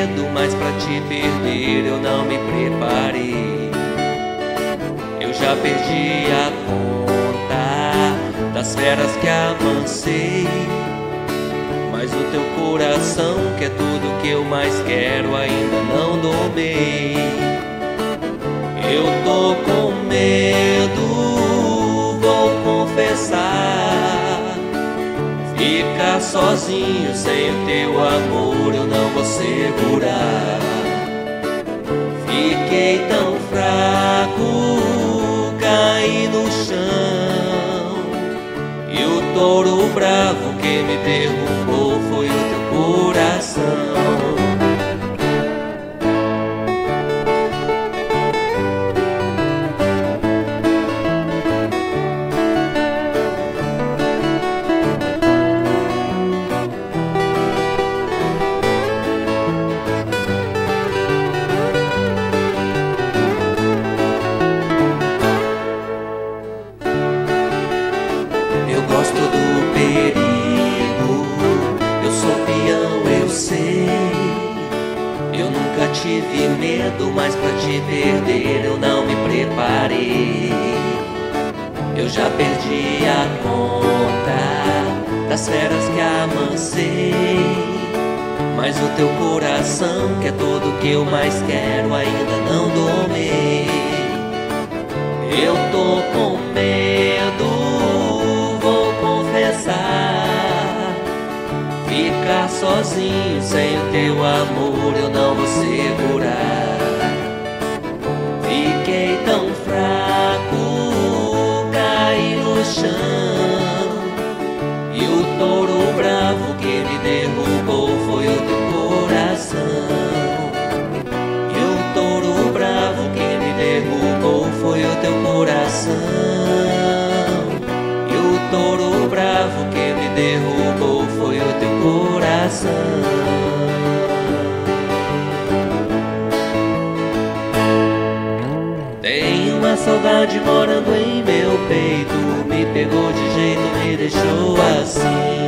medo, mas pra te perder eu não me preparei. Eu já perdi a conta das feras que amancei, mas o teu coração, que é tudo que eu mais quero, ainda não domei. Eu tô com medo, vou confessar. Ficar sozinho sem o teu amor eu não vou segurar. Fiquei tão fraco, caí no chão, e o touro bravo que me derrubou foi o teu coração. Eu gosto do perigo, eu sou peão, eu sei. Eu nunca tive medo, mas pra te perder eu não me preparei. Eu já perdi a conta das feras que amancei, mas o teu coração, que é tudo que eu mais quero, ainda não domei. Eu tô com medo, ficar sozinho sem o teu amor eu não vou segurar. Fiquei tão fraco, caí no chão, e o touro bravo que me derrubou foi o teu coração. E o touro bravo que me derrubou foi o teu coração. O touro bravo que me derrubou foi o teu coração. Tem uma saudade morando em meu peito, me pegou de jeito, me deixou assim.